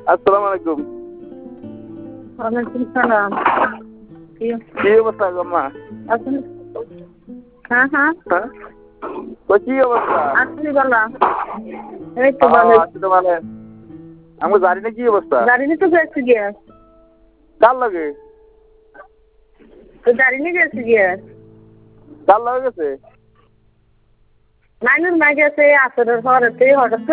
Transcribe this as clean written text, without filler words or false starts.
আসসালামু আলাইকুম। ওয়ালাইকুম সালাম। কি অবস্থা গম্মা? আপনি? হ্যাঁ হ্যাঁ হ্যাঁ কি অবস্থা? আসছি বলা। এই তো ভালো। আছি তো ভালো। আমার জানি না কি অবস্থা। গাড়ি নিয়ে তো গেছি গিয়ে। কার লাগে? তো গাড়ি নিয়ে গেছি গিয়ে। কার লাগে গেছে? নাইনুর মা গেছে আসরের পরেতে হঠাৎ